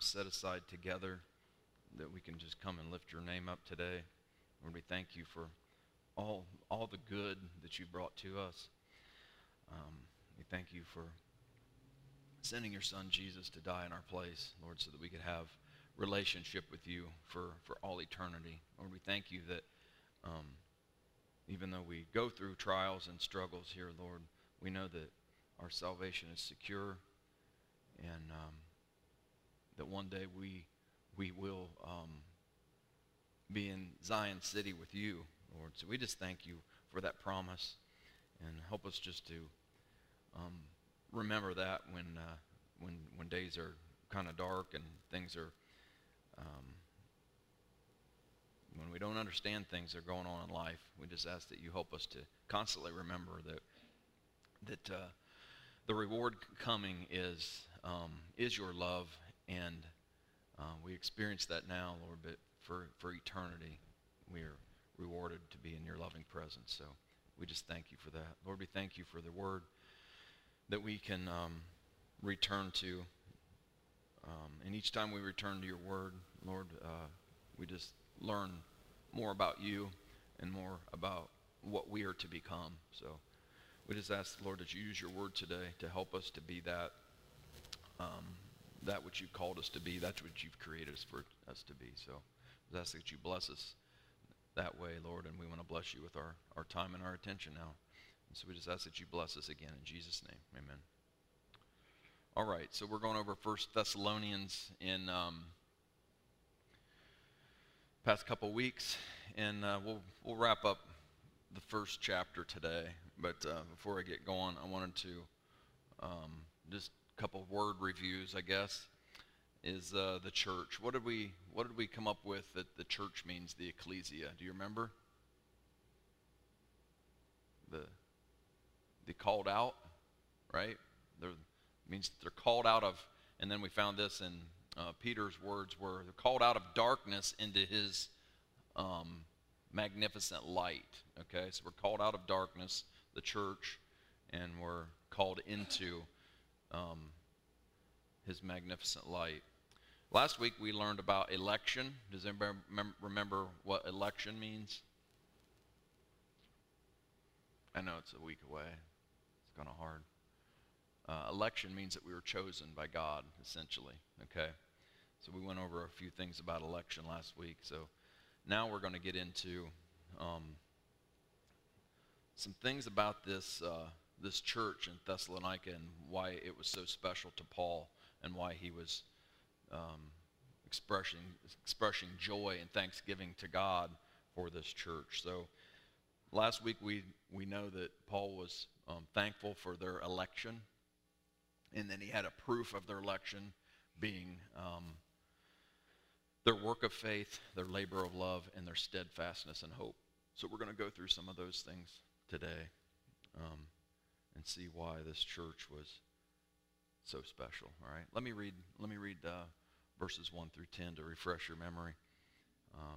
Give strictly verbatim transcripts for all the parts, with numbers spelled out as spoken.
set aside together that we can just come and lift your name up today. Lord, we thank you for all all the good that you brought to us. Um, we thank you for sending your son Jesus to die in our place, Lord, so that we could have relationship with you for, for all eternity. Lord, we thank you that um, even though we go through trials and struggles here, Lord, we know that our salvation is secure, and um, that one day we we will um, be in Zion City with you, Lord. So we just thank you for that promise, and help us just to um, remember that when uh, when when days are kind of dark and things are um, when we don't understand things that are going on in life. We just ask that you help us to constantly remember that that uh, the reward coming is um, is your love, and uh, we experience that now, Lord, but for, for eternity we are rewarded to be in your loving presence. So we just thank you for that. Lord, we thank you for the word that we can um, return to. Um, and each time we return to your word, Lord, uh, we just learn more about you and more about what we are to become. So we just ask, Lord, that you use your word today to help us to be that um, that which you've called us to be, that's what you've created us for us to be. So we ask that you bless us that way, Lord, and we want to bless you with our, our time and our attention now. And so we just ask that you bless us again in Jesus' name. Amen. All right, so we're going over First Thessalonians in um, past couple weeks, and uh, we'll we'll wrap up the first chapter today. But uh, before I get going, I wanted to um, just a couple word reviews, I guess. Is uh, the church? What did we what did we come up with that the church means? The ecclesia. Do you remember? The the called out, right? They're means they're called out of, and then we found this in uh, Peter's words, where they're called out of darkness into his um, magnificent light. Okay, so we're called out of darkness, the church, and we're called into um, his magnificent light. Last week we learned about election. Does anybody mem- remember what election means? I know it's a week away. It's kind of hard. Uh, election means that we were chosen by God, essentially, okay? So we went over a few things about election last week. So now we're going to get into um, some things about this uh, this church in Thessalonica and why it was so special to Paul and why he was um, expressing, expressing joy and thanksgiving to God for this church. So last week we, we know that Paul was um, thankful for their election. And then he had a proof of their election being um, their work of faith, their labor of love, and their steadfastness and hope. So we're going to go through some of those things today um, and see why this church was so special. All right, let me read. Let me read uh, verses one through ten to refresh your memory. Uh,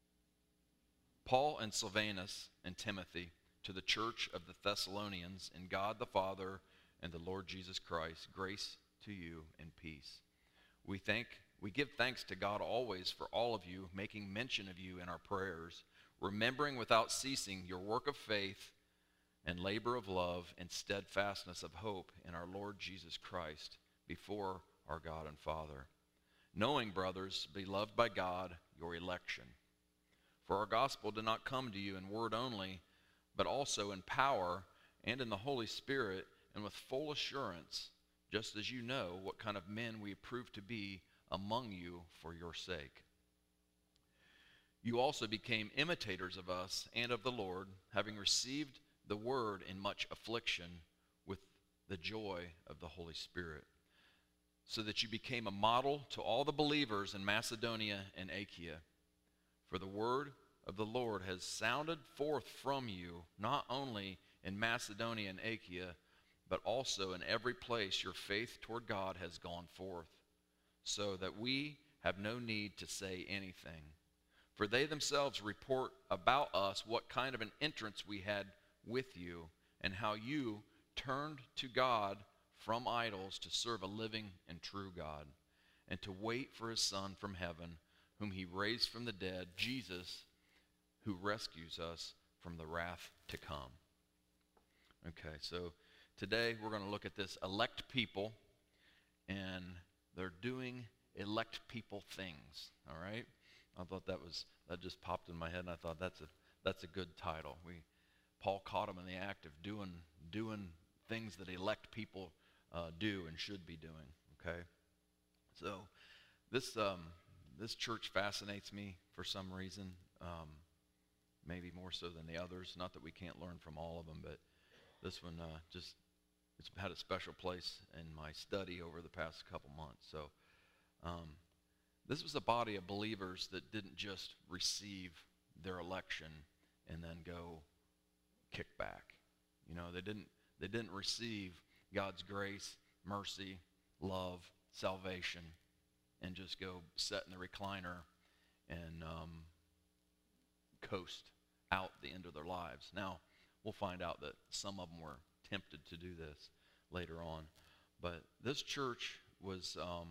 Paul and Silvanus and Timothy, to the church of the Thessalonians, in God the Father and the Lord Jesus Christ, grace to you and peace. We thank, we give thanks to God always for all of you, making mention of you in our prayers, remembering without ceasing your work of faith and labor of love and steadfastness of hope in our Lord Jesus Christ before our God and Father. Knowing, brothers, beloved by God, your election. For our gospel did not come to you in word only, but also in power and in the Holy Spirit, and with full assurance, just as you know what kind of men we prove to be among you for your sake. You also became imitators of us and of the Lord, having received the word in much affliction with the joy of the Holy Spirit, so that you became a model to all the believers in Macedonia and Achaia. For the word of the Lord has sounded forth from you, not only in Macedonia and Achaia, but also in every place your faith toward God has gone forth, so that we have no need to say anything. For they themselves report about us what kind of an entrance we had with you, and how you turned to God from idols to serve a living and true God, and to wait for his Son from heaven, whom he raised from the dead, Jesus, who rescues us from the wrath to come. Okay, so today we're going to look at this elect people, and they're doing elect people things, all right? I thought that was, that just popped in my head, and I thought that's a that's a good title. We, Paul caught them in the act of doing doing things that elect people uh, do and should be doing, okay? So this um, this church fascinates me for some reason, um, maybe more so than the others. Not that we can't learn from all of them, but this one uh, just, it's had a special place in my study over the past couple months. So um, this was a body of believers that didn't just receive their election and then go kick back. You know, they didn't they didn't receive God's grace, mercy, love, salvation, and just go sit in the recliner and um, coast out the end of their lives. Now, we'll find out that some of them were tempted to do this later on. But this church was um,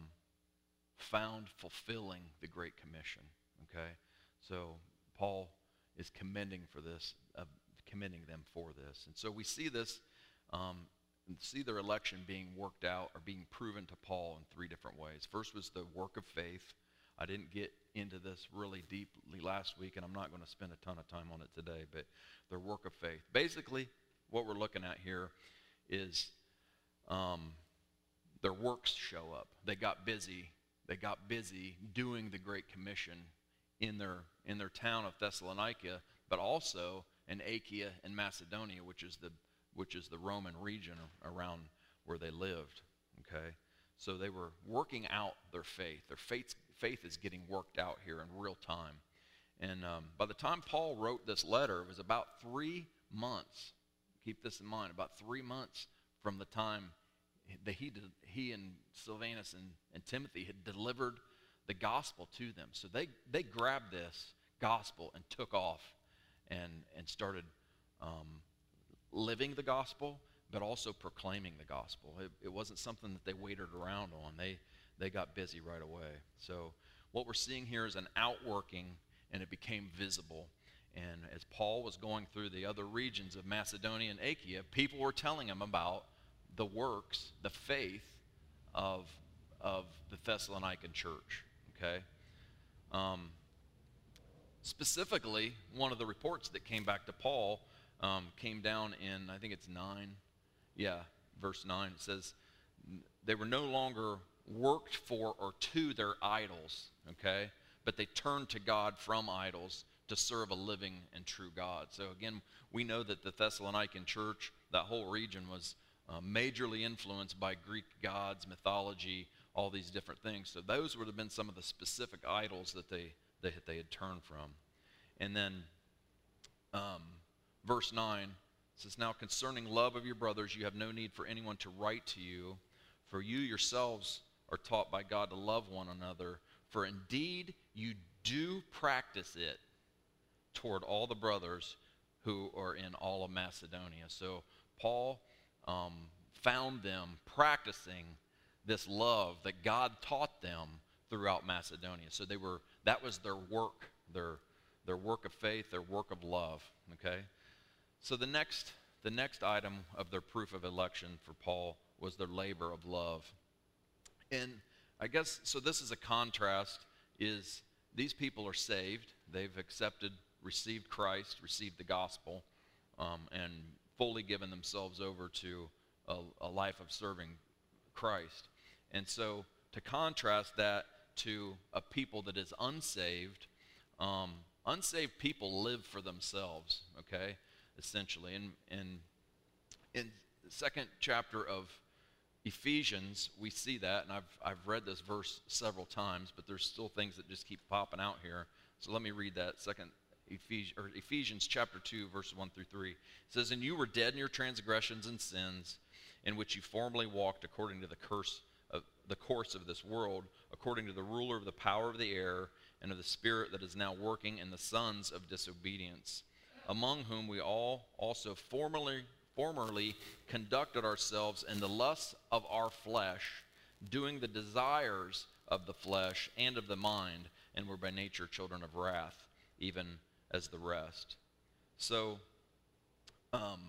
found fulfilling the Great Commission, okay? So Paul is commending for this, uh, commending them for this. And so we see this, um, see their election being worked out or being proven to Paul in three different ways. First was the work of faith. I didn't get into this really deeply last week, and I'm not going to spend a ton of time on it today, but their work of faith. Basically, what we're looking at here is um, their works show up. They got busy. They got busy doing the Great Commission in their in their town of Thessalonica, but also in Achaia and Macedonia, which is the which is the Roman region around where they lived. Okay, so they were working out their faith. Their faith faith is getting worked out here in real time. And um, by the time Paul wrote this letter, it was about three months. Keep this in mind, about three months from the time that he did, he and Silvanus and, and Timothy had delivered the gospel to them. So they, they grabbed this gospel and took off and, and started um, living the gospel, but also proclaiming the gospel. It, it wasn't something that they waited around on. They, they got busy right away. So what we're seeing here is an outworking, and it became visible. And as Paul was going through the other regions of Macedonia and Achaia, people were telling him about the works, the faith of, of the Thessalonican church, okay? Um, specifically, one of the reports that came back to Paul um, came down in, I think it's nine, yeah, verse nine. It says, they were no longer worked for or to their idols, okay? But they turned to God from idols to serve a living and true God. So again, we know that the Thessalonican church, that whole region was uh, majorly influenced by Greek gods, mythology, all these different things. So those would have been some of the specific idols that they, they, they had turned from. And then um, verse nine says, now concerning love of your brothers, you have no need for anyone to write to you, for you yourselves are taught by God to love one another, for indeed you do practice it toward all the brothers who are in all of Macedonia. So Paul um, found them practicing this love that God taught them throughout Macedonia. So they were, that was their work, their, their work of faith, their work of love, okay? So the next, the next item of their proof of election for Paul was their labor of love. And I guess, so this is a contrast, is these people are saved. They've accepted, received Christ, received the gospel, um, and fully given themselves over to a, a life of serving Christ. And so to contrast that to a people that is unsaved, um, unsaved people live for themselves, okay, essentially. And in, in the second chapter of Ephesians, we see that, and I've, I've read this verse several times, but there's still things that just keep popping out here. So let me read that. Second Ephes- or Ephesians chapter two, verses one through three. It says, and you were dead in your transgressions and sins, in which you formerly walked according to the curse of the course of this world, according to the ruler of the power of the air, and of the spirit that is now working in the sons of disobedience, among whom we all also formerly formerly conducted ourselves in the lusts of our flesh, doing the desires of the flesh and of the mind, and were by nature children of wrath, even as the rest. So, um,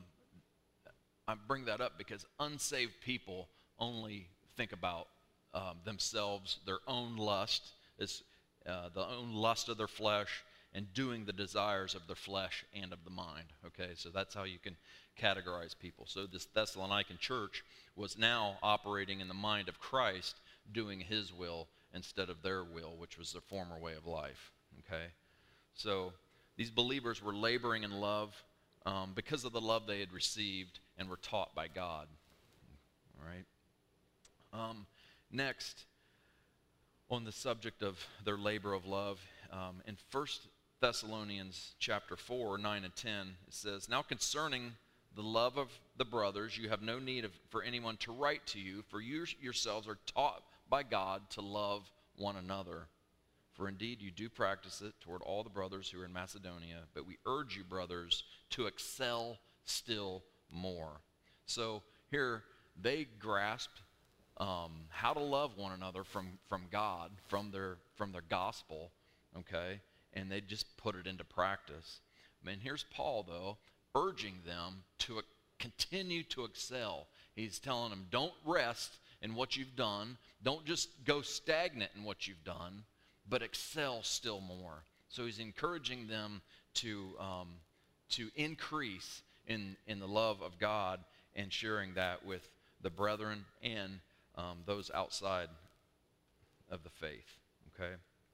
I bring that up because unsaved people only think about um, themselves, their own lust, is uh, the own lust of their flesh, and doing the desires of their flesh and of the mind. Okay, so that's how you can categorize people. So this Thessalonican church was now operating in the mind of Christ, doing his will instead of their will, which was their former way of life. Okay, so these believers were laboring in love um, because of the love they had received and were taught by God. All right. Um, next, on the subject of their labor of love, um, in First Thessalonians chapter four, nine and ten, it says, "Now concerning the love of the brothers, you have no need of, for anyone to write to you, for you yourselves are taught by God to love one another. For indeed you do practice it toward all the brothers who are in Macedonia, but we urge you, brothers, to excel still more." So here they grasped um, how to love one another from, from God, from their, from their gospel, okay, and they just put it into practice. I mean, here's Paul, though, urging them to continue to excel. He's telling them, don't rest in what you've done. Don't just go stagnant in what you've done, but excel still more. So he's encouraging them to, um, to increase in, in the love of God and sharing that with the brethren and um, those outside of the faith, okay?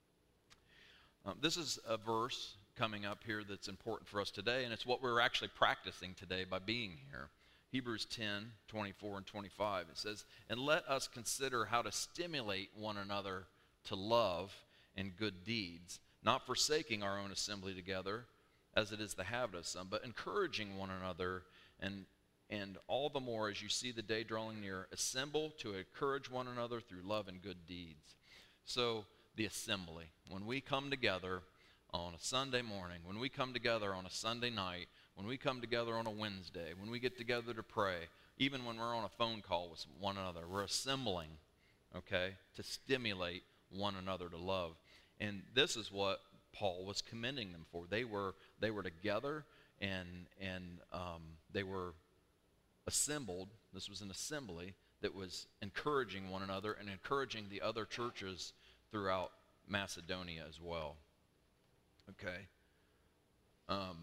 Um, this is a verse coming up here that's important for us today, and it's what we're actually practicing today by being here. Hebrews ten, twenty-four and twenty-five, it says, "And let us consider how to stimulate one another to love and good deeds, not forsaking our own assembly together, as it is the habit of some, but encouraging one another, and and all the more as you see the day drawing near, assemble to encourage one another through love and good deeds." So the assembly, when we come together on a Sunday morning, when we come together on a Sunday night, when we come together on a Wednesday, when we get together to pray, even when we're on a phone call with one another, we're assembling, okay, to stimulate one another to love. And this is what Paul was commending them for. They were they were together, and and um, they were assembled. This was an assembly that was encouraging one another and encouraging the other churches throughout Macedonia as well. Okay. Um,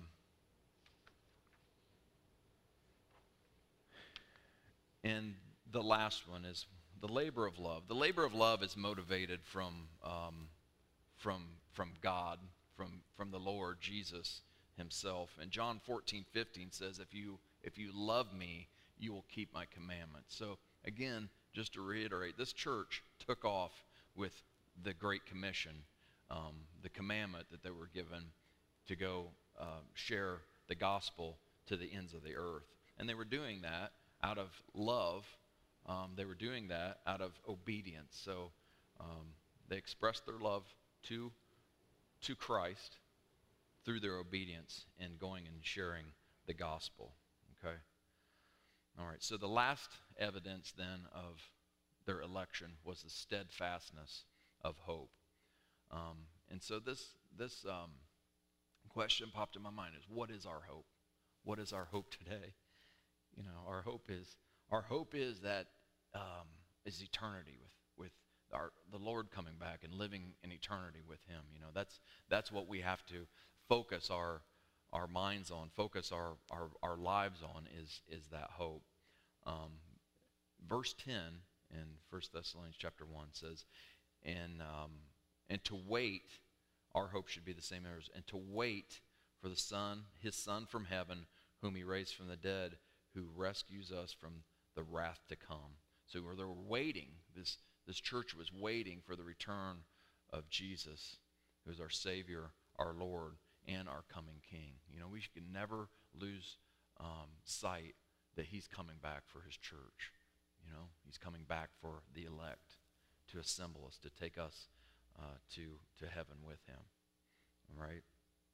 and the last one is the labor of love. The labor of love is motivated from um, from from God, from from the Lord Jesus himself. And John fourteen fifteen says, if you if you love me, you will keep my commandments. So again, just to reiterate, this church took off with the Great Commission, um, the commandment that they were given to go uh, share the gospel to the ends of the earth. And they were doing that out of love. Um, they were doing that out of obedience. So um, they expressed their love to, to Christ through their obedience and going and sharing the gospel. Okay? All right, so the last evidence then of their election was the steadfastness of hope. Um, and so this, this um, question popped in my mind is, what is our hope? What is our hope today? You know, our hope is, our hope is that um, is eternity with, with our, the Lord coming back and living in eternity with him. You know, that's, that's what we have to focus our, our minds on, focus our, our, our lives on is, is that hope. Um, verse ten in First Thessalonians chapter one says, and, um, and to wait, our hope should be the same as, and to wait for the Son, his Son from heaven, whom he raised from the dead, who rescues us from the wrath to come. So they were waiting, this, this church was waiting for the return of Jesus, who is our Savior, our Lord, and our coming King. You know, we should never lose um, sight that he's coming back for his church. You know, he's coming back for the elect to assemble us, to take us uh, to, to heaven with him. All right?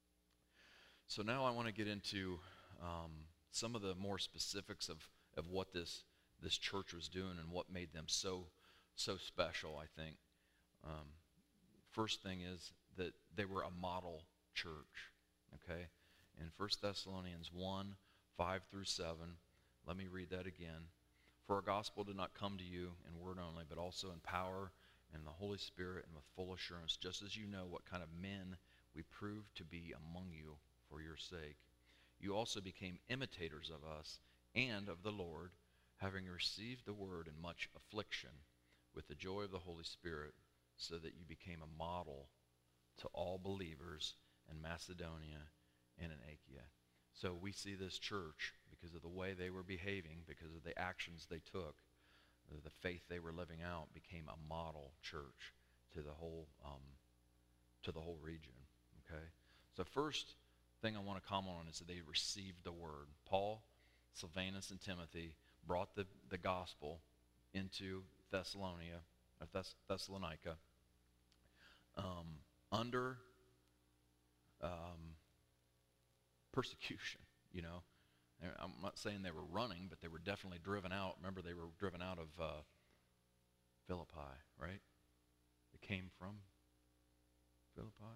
So now I want to get into um, some of the more specifics of, of what this, this church was doing and what made them so, so special, I think. Um, first thing is that they were a model church, okay? In First Thessalonians one, five through seven, let me read that again. For our gospel did not come to you in word only, but also in power and the Holy Spirit and with full assurance, just as you know what kind of men we proved to be among you for your sake. You also became imitators of us and of the Lord, having received the word in much affliction with the joy of the Holy Spirit, so that you became a model to all believers in Macedonia and in Achaia. So we see this church, because of the way they were behaving, because of the actions they took, the faith they were living out, became a model church to the whole um, to the whole region. Okay, so first thing I want to comment on is that they received the word. Paul, Silvanus, and Timothy brought the, the gospel into Thessalonica, or Thess- Thessalonica um, under um, persecution, you know. I'm not saying they were running, but they were definitely driven out. Remember, they were driven out of uh, Philippi, right? They came from Philippi?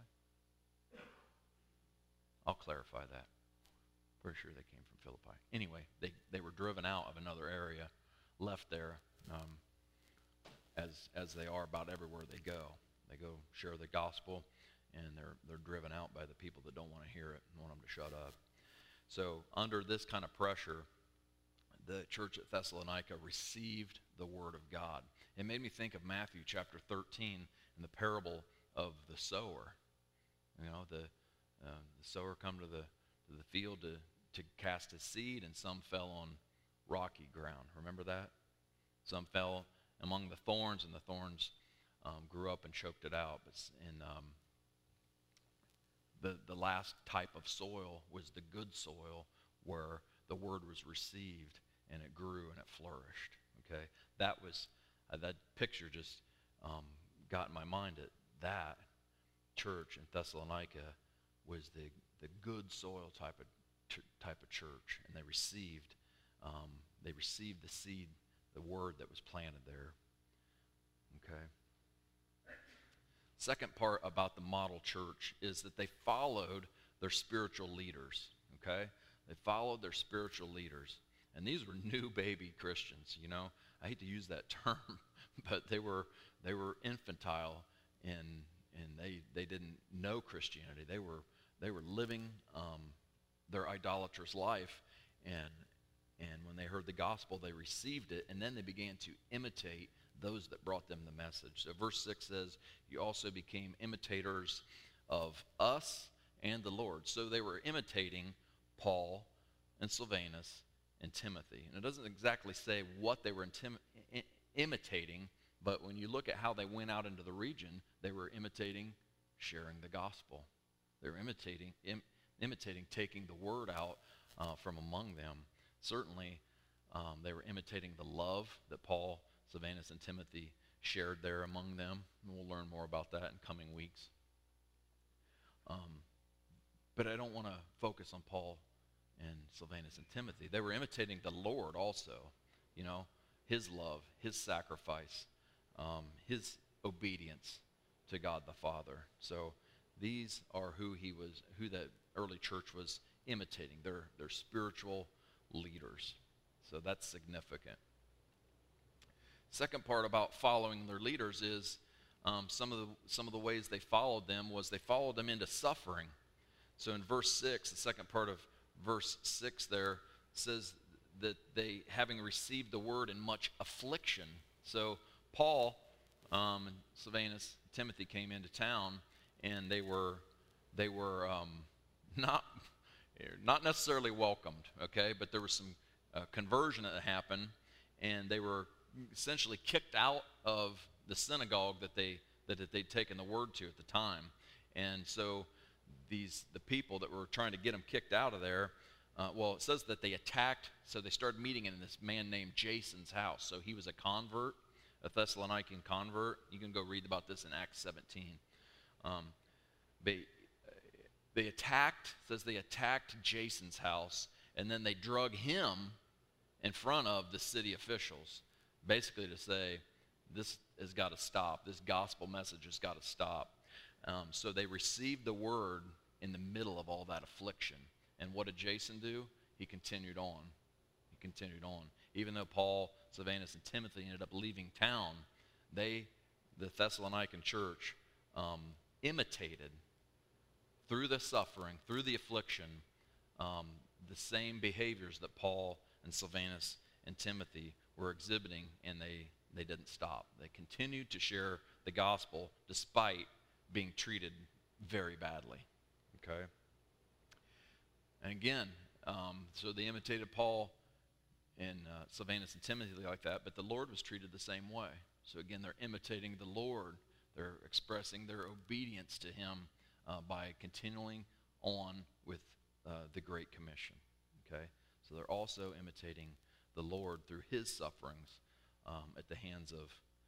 I'll clarify that. Pretty sure they came from Philippi. Anyway, they, they were driven out of another area, left there, um, as as they are about everywhere they go. They go share the gospel, and they're they're driven out by the people that don't want to hear it and want them to shut up. So under this kind of pressure, the church at Thessalonica received the word of God. It made me think of Matthew chapter thirteen and the parable of the sower. You know, the uh, the sower come to the to the field to to cast his seed, and some fell on rocky ground. Remember that? Some fell among the thorns, and the thorns um, grew up and choked it out. But in um, the the last type of soil was the good soil, where the word was received and it grew and it flourished. Okay, that was uh, that picture just um, got in my mind. That that church in Thessalonica was the the good soil type of type of church, and they received um, they received the seed, the word that was planted there. Okay. Second part about the model church is that they followed their spiritual leaders. Okay, they followed their spiritual leaders, and these were new baby Christians. You know, I hate to use that term, but they were they were infantile, and and they they didn't know Christianity. They were they were living um, their idolatrous life, and and when they heard the gospel, they received it, and then they began to imitate those that brought them the message. So verse six says, you also became imitators of us and the Lord. So they were imitating Paul and Silvanus and Timothy. And it doesn't exactly say what they were intim- I- imitating, but when you look at how they went out into the region, they were imitating sharing the gospel. They were imitating, im- imitating taking the word out uh, from among them. Certainly, um, they were imitating the love that Paul, Silvanus, and Timothy shared there among them. And we'll learn more about that in coming weeks. Um, but I don't want to focus on Paul and Silvanus and Timothy. They were imitating the Lord also, you know, his love, his sacrifice, um, his obedience to God the Father. So these are who he was, who the early church was imitating. They're, they're spiritual leaders. So that's significant. Second part about following their leaders is um, some of the some of the ways they followed them was they followed them into suffering. So in verse six, the second part of verse six there says that they, having received the word in much affliction. So Paul um, and Silvanus, Timothy came into town, and they were they were um, not not necessarily welcomed. Okay, but there was some uh, conversion that happened, and they were essentially kicked out of the synagogue that they that, that they'd taken the word to at the time. And so these the people that were trying to get them kicked out of there, uh, well, it says that they attacked, so they started meeting in this man named Jason's house. So he was a convert, a Thessalonican convert. You can go read about this in Acts seventeen. Um, they, they attacked, it says they attacked Jason's house, and then they drug him in front of the city officials, basically to say this has got to stop. This gospel message has got to stop. Um, so they received the word in the middle of all that affliction. And what did Jason do? He continued on. He continued on. Even though Paul, Silvanus, and Timothy ended up leaving town, they, the Thessalonican church, um, imitated through the suffering, through the affliction, um, the same behaviors that Paul and Silvanus and Timothy were exhibiting, and they, they didn't stop. They continued to share the gospel despite being treated very badly. Okay? And again, um, so they imitated Paul and uh, Silvanus and Timothy like that, but the Lord was treated the same way. So again, they're imitating the Lord. They're expressing their obedience to him uh, by continuing on with uh, the Great Commission. Okay? So they're also imitating the Lord through his sufferings um, at the hands of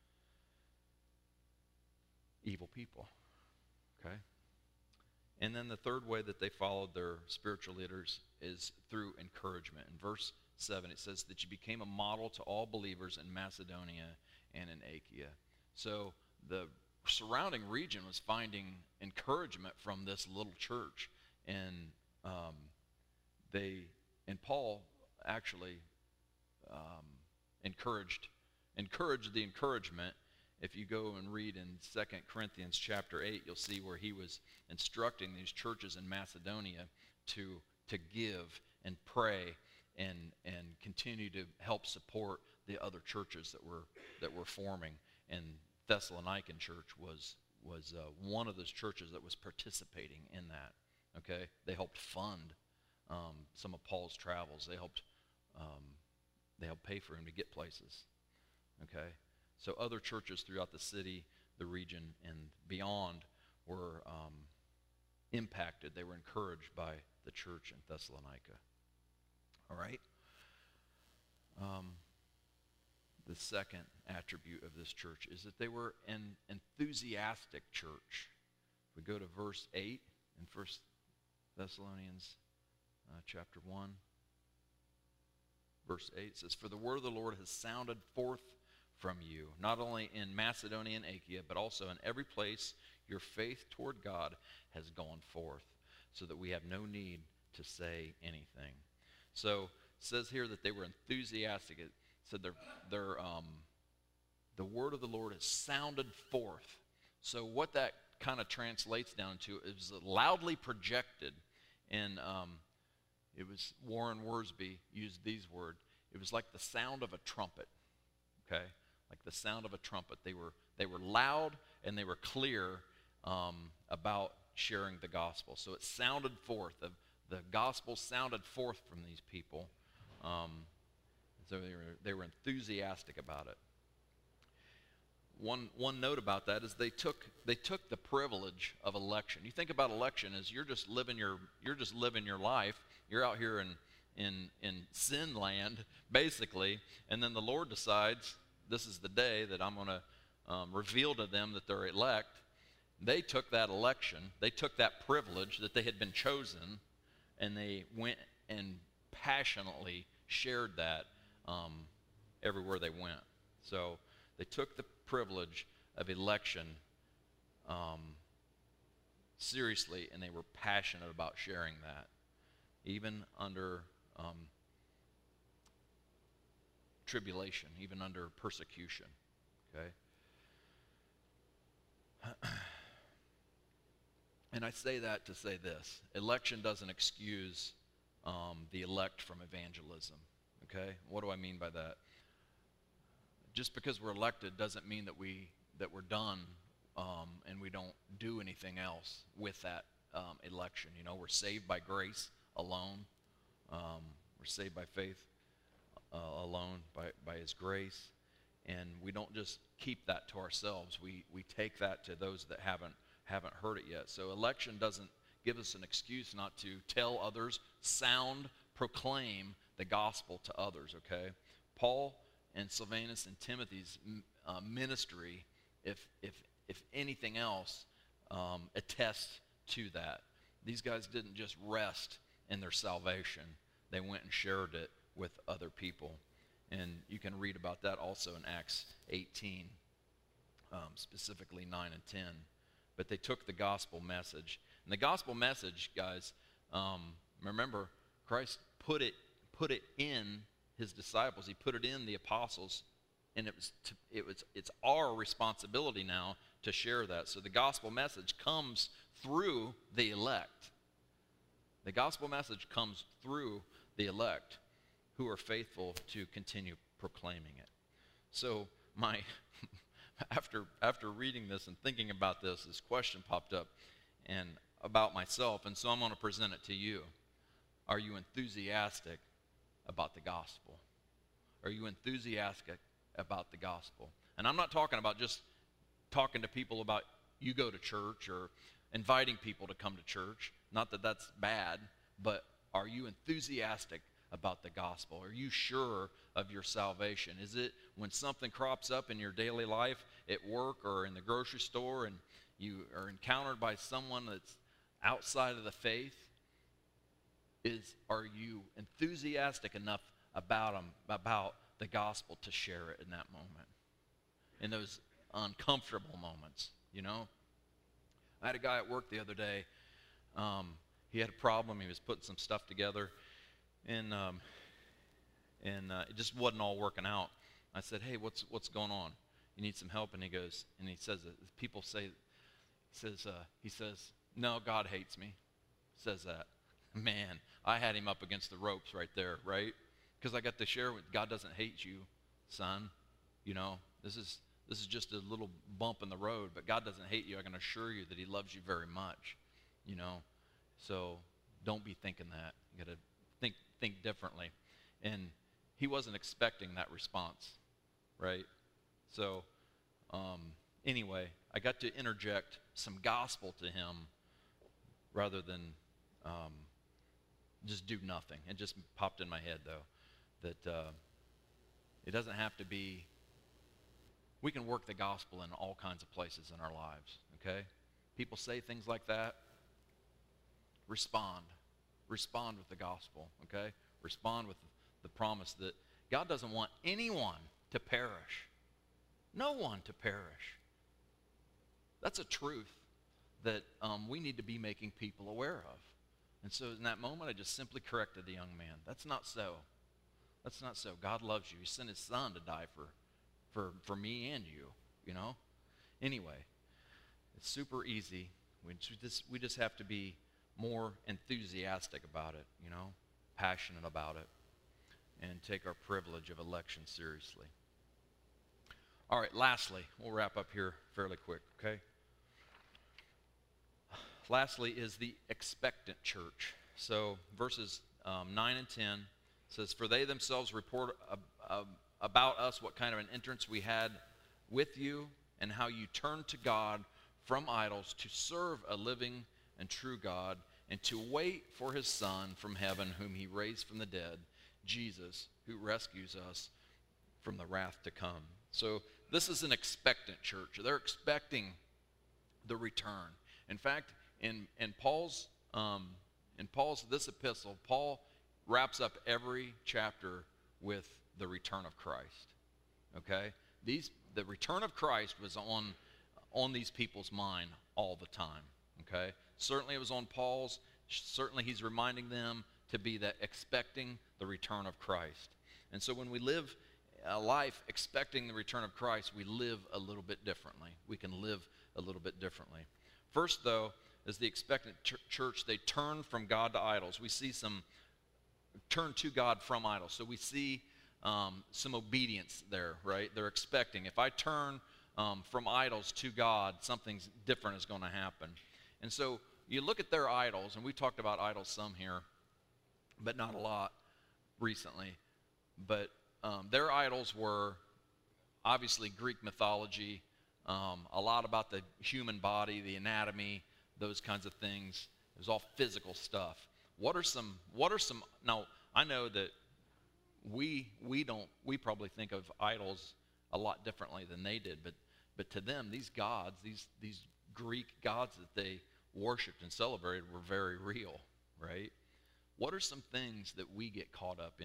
evil people. Okay? And then the third way that they followed their spiritual leaders is through encouragement. In verse seven, it says that you became a model to all believers in Macedonia and in Achaia. So the surrounding region was finding encouragement from this little church. And um, they, and Paul actually um, encouraged, encouraged the encouragement. If you go and read in Second Corinthians chapter eight, you'll see where he was instructing these churches in Macedonia to, to give and pray and, and continue to help support the other churches that were, that were forming. And Thessalonican church was, was uh, one of those churches that was participating in that. Okay? They helped fund um, some of Paul's travels. They helped, um, they helped pay for him to get places. Okay? So other churches throughout the city, the region, and beyond were um, impacted. They were encouraged by the church in Thessalonica. All right? Um, the second attribute of this church is that they were an enthusiastic church. We go to verse eight in First Thessalonians uh, chapter one. Verse eight says, "For the word of the Lord has sounded forth from you, not only in Macedonia and Achaia, but also in every place your faith toward God has gone forth, so that we have no need to say anything." So it says here that they were enthusiastic. It said their, their, um, the word of the Lord has sounded forth. So what that kind of translates down to is loudly projected. And um, it was Warren Worsby used these words. It was like the sound of a trumpet. Okay? Like the sound of a trumpet. They were, they were loud and they were clear um, about sharing the gospel. So it sounded forth. The, the gospel sounded forth from these people. Um, so they were, they were enthusiastic about it. One, one note about that is they took, they took the privilege of election. You think about election as you're just living your, you're just living your life. You're out here in, in, in sin land, basically, and then the Lord decides, this is the day that I'm going to um, reveal to them that they're elect. They took that election, they took that privilege that they had been chosen, and they went and passionately shared that um, everywhere they went. So they took the privilege of election um, seriously, and they were passionate about sharing that, even under um, tribulation, even under persecution. Okay? And I say that to say this. Election doesn't excuse um, the elect from evangelism. Okay? What do I mean by that? Just because we're elected doesn't mean that, we, that we're done um, and we don't do anything else with that um, election. You know, we're saved by grace alone. Um, we're saved by faith uh, alone, by, by His grace. And we don't just keep that to ourselves. We, we take that to those that haven't, haven't heard it yet. So election doesn't give us an excuse not to tell others, sound, proclaim the gospel to others, okay? Paul and Silvanus and Timothy's uh, ministry, if, if, if anything else, um, attests to that. These guys didn't just rest in their salvation. They went and shared it with other people. And you can read about that also in Acts eighteen. um, specifically nine and ten. But they took the gospel message. And the gospel message, guys, um, remember, Christ put it put it in his disciples. He put it in the apostles, and it was to, it was it's our responsibility now to share that. So the gospel message comes through the elect. The gospel message comes through the elect who are faithful to continue proclaiming it. So my after after reading this and thinking about this, this question popped up and about myself, and so I'm going to present it to you. Are you enthusiastic about the gospel? Are you enthusiastic about the gospel? And I'm not talking about just talking to people about you go to church or inviting people to come to church. Not that that's bad, but are you enthusiastic about the gospel? Are you sure of your salvation? Is it when something crops up in your daily life at work or in the grocery store and you are encountered by someone that's outside of the faith? Is are you enthusiastic enough about them, about the gospel to share it in that moment? In those uncomfortable moments, you know? I had a guy at work the other day. Um, he had a problem. He was putting some stuff together, and um, and uh, it just wasn't all working out. I said, "Hey, what's what's going on? You need some help?" And he goes, and he says, "People say," he says, uh, he says, "No, God hates me." Says that. Man, I had him up against the ropes right there, right? Because I got to share with God doesn't hate you, son. You know, this is this is just a little bump in the road, but God doesn't hate you. I can assure you that he loves you very much, you know. So don't be thinking that. You got to think think differently. And he wasn't expecting that response, right? So um, anyway, I got to interject some gospel to him rather than um, just do nothing. It just popped in my head, though, that uh, it doesn't have to be, we can work the gospel in all kinds of places in our lives, okay? People say things like that. Respond. Respond with the gospel, okay? Respond with the promise that God doesn't want anyone to perish. No one to perish. That's a truth that um, we need to be making people aware of. And so in that moment, I just simply corrected the young man. That's not so. That's not so. God loves you. He sent his son to die for, for, for me and you, you know? Anyway, it's super easy. We just, we just have to be more enthusiastic about it, you know, passionate about it, and take our privilege of election seriously. All right, lastly, we'll wrap up here fairly quick, okay? Lastly is the expectant church. So verses um, nine and ten says, "For they themselves report ab- ab- about us what kind of an entrance we had with you, and how you turned to God from idols to serve a living and true God, and to wait for his Son from heaven, whom he raised from the dead, Jesus, who rescues us from the wrath to come." So this is an expectant church. They're expecting the return. In fact, in, in Paul's um, in Paul's this epistle, Paul wraps up every chapter with the return of Christ. Okay? These the return of Christ was on on these people's mind all the time. Okay? Certainly it was on Paul's. Certainly he's reminding them to be that expecting the return of Christ. And so when we live a life expecting the return of Christ, we live a little bit differently. We can live a little bit differently. First, though, as the expectant ch- church, they turn from God to idols. We see some turn to God from idols. So we see um, some obedience there, right? They're expecting. If I turn um, from idols to God, something different is going to happen. And so you look at their idols, and we've talked about idols some here, but not a lot recently. But um, their idols were obviously Greek mythology, um, a lot about the human body, the anatomy, those kinds of things. It was all physical stuff. What are some, what are some, now I know that we we don't, we probably think of idols a lot differently than they did, but but to them, these gods, these these Greek gods that they worshipped and celebrated were very real, right? What are some things that we get caught up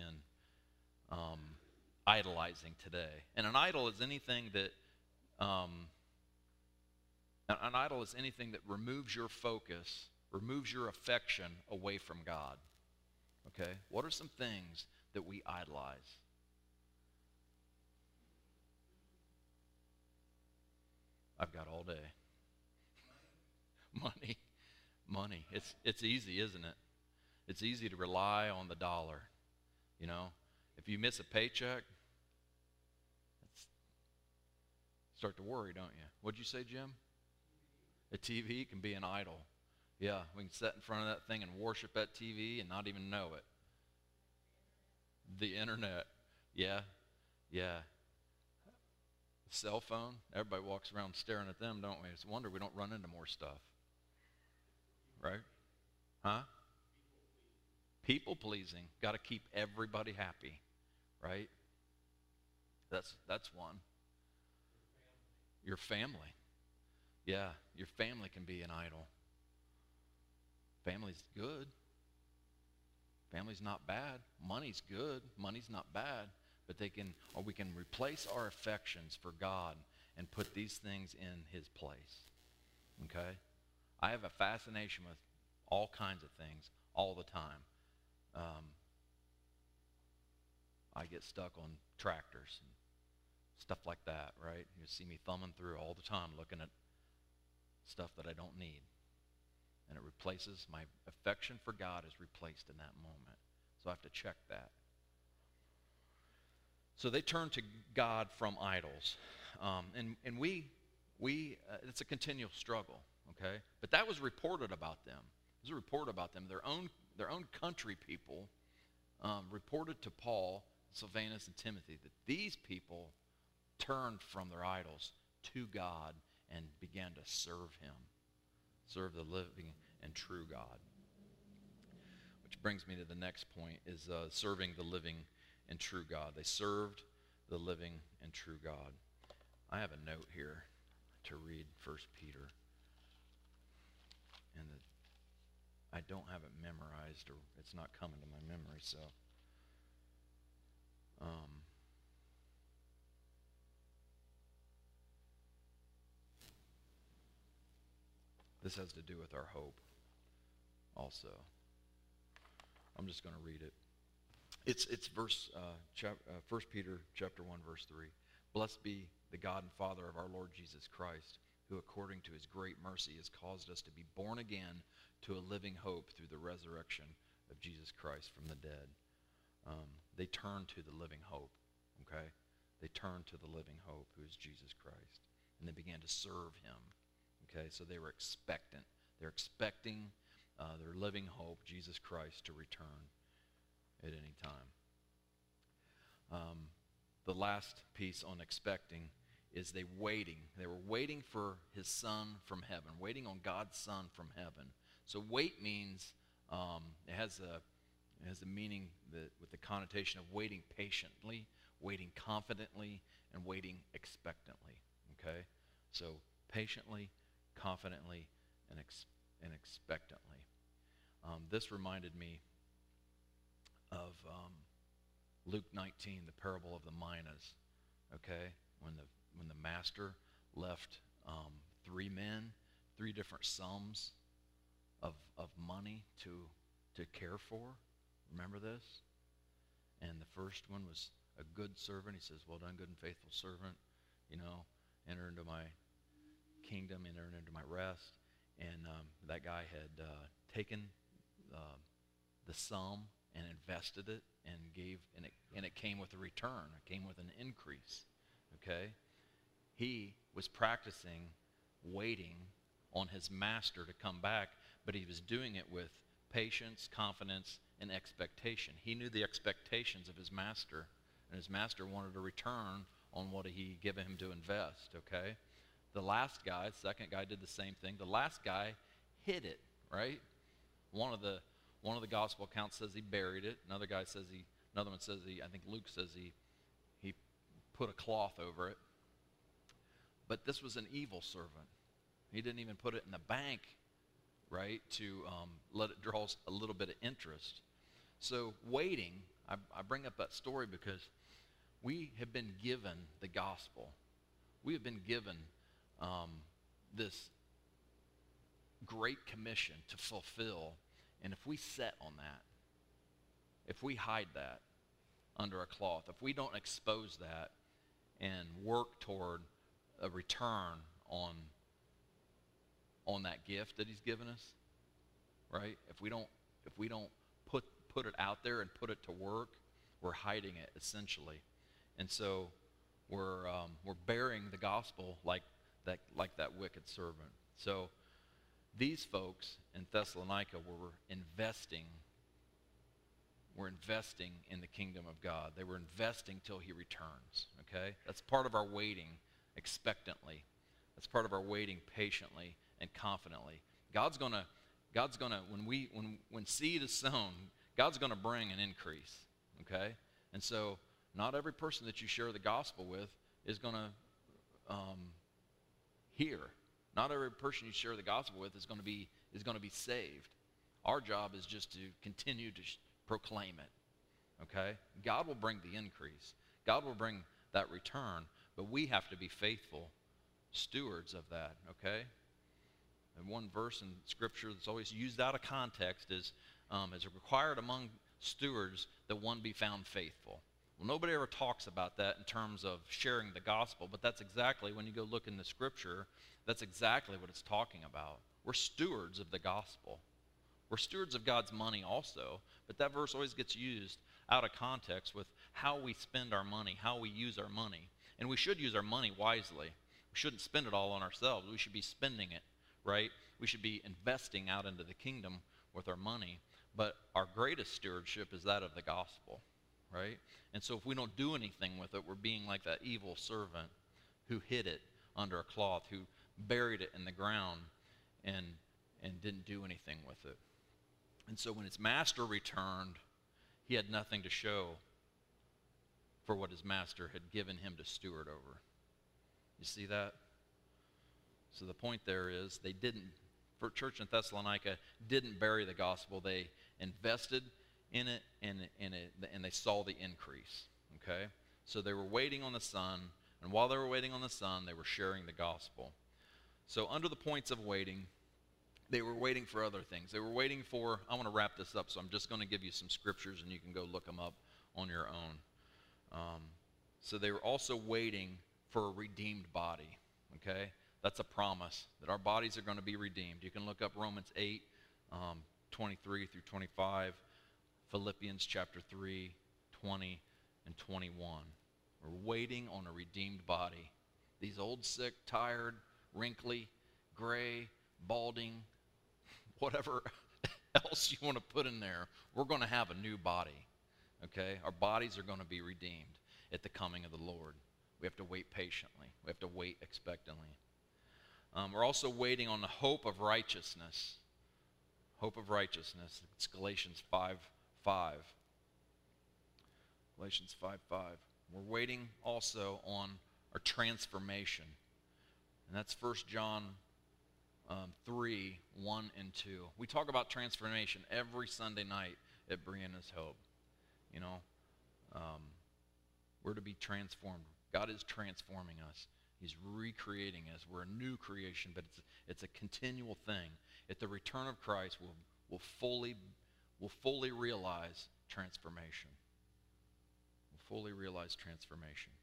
in um, idolizing today? And an idol is anything that um, An, an idol is anything that removes your focus, removes your affection away from God. Okay? What are some things that we idolize? I've got all day. Money. Money. It's it's easy, isn't it? It's easy to rely on the dollar. You know, if you miss a paycheck, it's, start to worry, don't you? What'd you say, Jim? A T V can be an idol. Yeah, we can sit in front of that thing and worship that T V and not even know it. The internet. Yeah, yeah. Cell phone. Everybody walks around staring at them, don't we? It's a wonder we don't run into more stuff. Right? Huh? People pleasing. Got to keep everybody happy. Right? That's that's one. Your family. Yeah, your family can be an idol. Family's good. Family's not bad. Money's good. Money's not bad. But they can, or we can replace our affections for God and put these things in His place. Okay? I have a fascination with all kinds of things all the time. Um, I get stuck on tractors and stuff like that, right? You see me thumbing through all the time looking at stuff that I don't need. And it replaces, my affection for God is replaced in that moment. So I have to check that. So they turn to God from idols. Um, and, and we, we uh, it's a continual struggle, okay? But that was reported about them. It was a report about them. Their own, their own country people um, reported to Paul, Silvanus, and Timothy that these people turned from their idols to God and began to serve Him. Serve the living and true God. Which brings me to the next point, is uh, serving the living and true God. They served the living and true God. I have a note here to read First Peter. And the, I don't have it memorized, or it's not coming to my memory, so. Um, this has to do with our hope also. I'm just going to read it. It's it's verse uh, chap, uh, First Peter chapter one, verse three. Blessed be the God and Father of our Lord Jesus Christ, who according to His great mercy has caused us to be born again to a living hope through the resurrection of Jesus Christ from the dead. Um, they turned to the living hope, okay? They turned to the living hope, who is Jesus Christ. And they began to serve Him, okay? So they were expectant. They're expecting uh, their living hope, Jesus Christ, to return at any time. Um, the last piece on expecting is they waiting. They were waiting for His Son from heaven, waiting on God's Son from heaven. So wait means, um, it has a it has a meaning that, with the connotation of waiting patiently, waiting confidently, and waiting expectantly. Okay? So patiently, confidently, and, ex- and expectantly. Um, this reminded me of um, Luke nineteen, the parable of the minas. Okay? When the when the master left um, three men, three different sums of of money to to care for. Remember this? And the first one was a good servant. He says, well done, good and faithful servant. You know, enter into my kingdom, enter into my rest. And um, that guy had uh, taken uh, the sum and invested it and gave, and it, and it came with a return. It came with an increase. Okay? He was practicing waiting on his master to come back, but he was doing it with patience, confidence, and expectation. He knew the expectations of his master, and his master wanted a return on what he given him to invest, okay? The last guy, the second guy, did the same thing. The last guy hid it, right? One of the one of the gospel accounts says he buried it. Another guy says he, another one says he, I think Luke says he, he put a cloth over it. But this was an evil servant. He didn't even put it in the bank, right, to um, let it draw a little bit of interest. So waiting, I, I bring up that story because we have been given the gospel. We have been given um, this great commission to fulfill. And if we set on that, if we hide that under a cloth, if we don't expose that and work toward a return on, on that gift that he's given us, right? If we don't, if we don't put, put it out there and put it to work, we're hiding it essentially. And so we're, um, we're bearing the gospel like that, like that wicked servant. So these folks in Thessalonica were investing, were investing in the kingdom of God. They were investing till he returns, okay? That's part of our waiting expectantly. That's part of our waiting patiently and confidently. God's going to, God's going to, when we, when, when seed is sown, God's going to bring an increase, okay? And so not every person that you share the gospel with is going to um, hear. Not every person you share the gospel with is going to be is going to be saved. Our job is just to continue to sh- proclaim it. Okay? God will bring the increase. God will bring that return, but we have to be faithful stewards of that. Okay? And one verse in Scripture that's always used out of context is, um, "Is it required among stewards that one be found faithful?" Well, nobody ever talks about that in terms of sharing the gospel, but that's exactly, when you go look in the Scripture, that's exactly what it's talking about. We're stewards of the gospel. We're stewards of God's money also, but that verse always gets used out of context with how we spend our money, how we use our money. And we should use our money wisely. We shouldn't spend it all on ourselves. We should be spending it, right? We should be investing out into the kingdom with our money. But our greatest stewardship is that of the gospel, right? And so if we don't do anything with it, we're being like that evil servant who hid it under a cloth, who buried it in the ground and and didn't do anything with it. And so when his master returned, he had nothing to show for what his master had given him to steward over. You see that? So the point there is, they didn't, for church in Thessalonica, didn't bury the gospel. They invested in it, and, and, it, and they saw the increase. Okay? So they were waiting on the Son, and while they were waiting on the Son, they were sharing the gospel. So under the points of waiting, they were waiting for other things. They were waiting for, I want to wrap this up, so I'm just going to give you some scriptures, and you can go look them up on your own. Um, so they were also waiting for a redeemed body, okay? That's a promise, that our bodies are going to be redeemed. You can look up Romans eight, um, twenty-three through twenty-five, Philippians chapter three, twenty and twenty-one. We're waiting on a redeemed body. These old, sick, tired, wrinkly, gray, balding, whatever else you want to put in there, we're going to have a new body, okay? Our bodies are going to be redeemed at the coming of the Lord. We have to wait patiently. We have to wait expectantly. Um, we're also waiting on the hope of righteousness. Hope of righteousness. It's Galatians five five. Galatians five five. We're waiting also on our transformation. And that's First John um, three, one and two. We talk about transformation every Sunday night at Brianna's Hope. You know, um, we're to be transformed. God is transforming us. He's recreating us. We're a new creation, but it's, it's a continual thing. At the return of Christ, we'll, we'll, fully, we'll fully realize transformation. We'll fully realize transformation.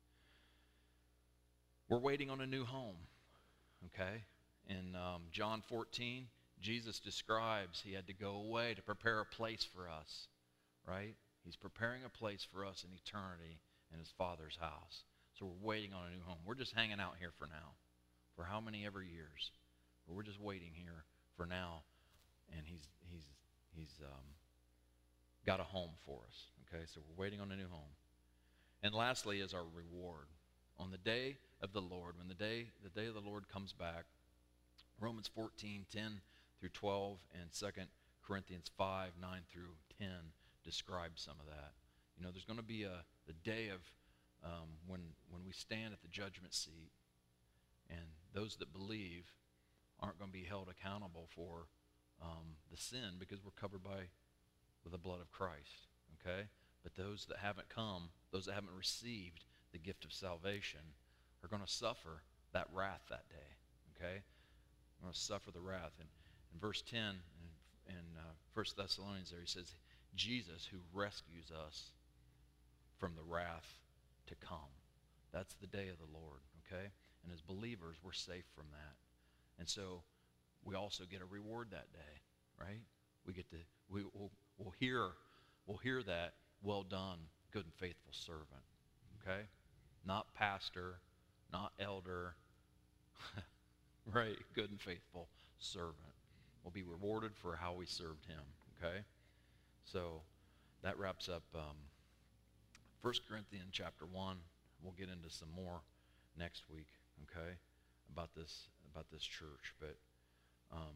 We're waiting on a new home, okay? In um, John fourteen, Jesus describes he had to go away to prepare a place for us, right? He's preparing a place for us in eternity in his Father's house. So we're waiting on a new home. We're just hanging out here for now. For how many ever years? But we're just waiting here for now. And he's he's he's um, got a home for us. Okay, so we're waiting on a new home. And lastly is our reward. On the day of the Lord, when the day the day of the Lord comes back, Romans fourteen, ten through twelve, and Second Corinthians five, nine through ten describe some of that. You know, there's going to be a the day of um, when when we stand at the judgment seat, and those that believe aren't going to be held accountable for um, the sin because we're covered by with the blood of Christ. Okay, but those that haven't come, those that haven't received the gift of salvation, are going to suffer that wrath that day. Okay, We're going to suffer the wrath. And in verse ten, in, in uh, First Thessalonians there, he says, Jesus who rescues us from the wrath to come. That's the day of the Lord, okay? And as believers, we're safe from that. And so we also get a reward that day, right? We get to, we, we'll, we'll hear, we'll hear that, well done, good and faithful servant, okay? Not pastor, not elder, right? Good and faithful servant. We'll be rewarded for how we served him, okay? So that wraps up um, First Corinthians chapter one. We'll get into some more next week, okay, about this about this church. But um,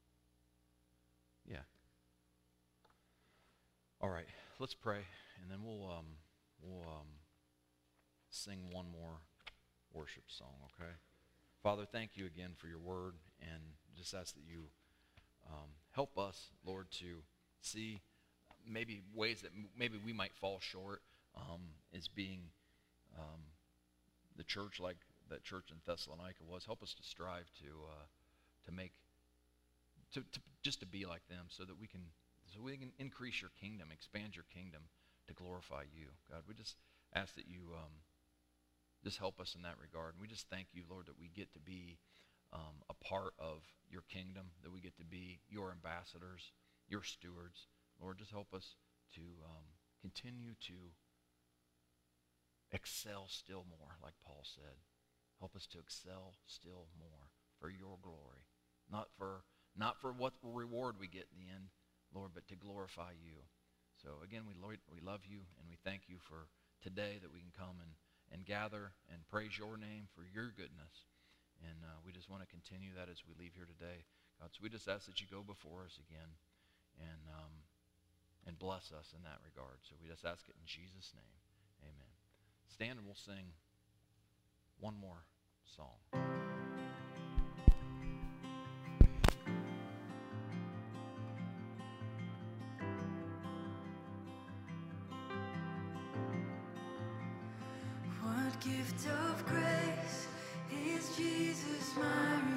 yeah. All right, let's pray, and then we'll um, we'll um, sing one more worship song, okay? Father, thank you again for your word, and just ask that you um, help us, Lord, to see maybe ways that m- maybe we might fall short um, as being um, the church like that church in Thessalonica was. Help us to strive to uh, to make to, to just to be like them, so that we can so we can increase your kingdom, expand your kingdom to glorify you. God, we just ask that you um, just help us in that regard. And we just thank you, Lord, that we get to be um, a part of your kingdom, that we get to be your ambassadors, your stewards. Lord, just help us to um, continue to excel still more, like Paul said. Help us to excel still more for your glory. Not for not for what reward we get in the end, Lord, but to glorify you. So again, we Lord, we love you, and we thank you for today that we can come and, and gather and praise your name for your goodness. And uh, we just want to continue that as we leave here today. God, so we just ask that you go before us again and um, and bless us in that regard. So we just ask it in Jesus' name. Amen. Stand and we'll sing one more song. What gift of grace is Jesus my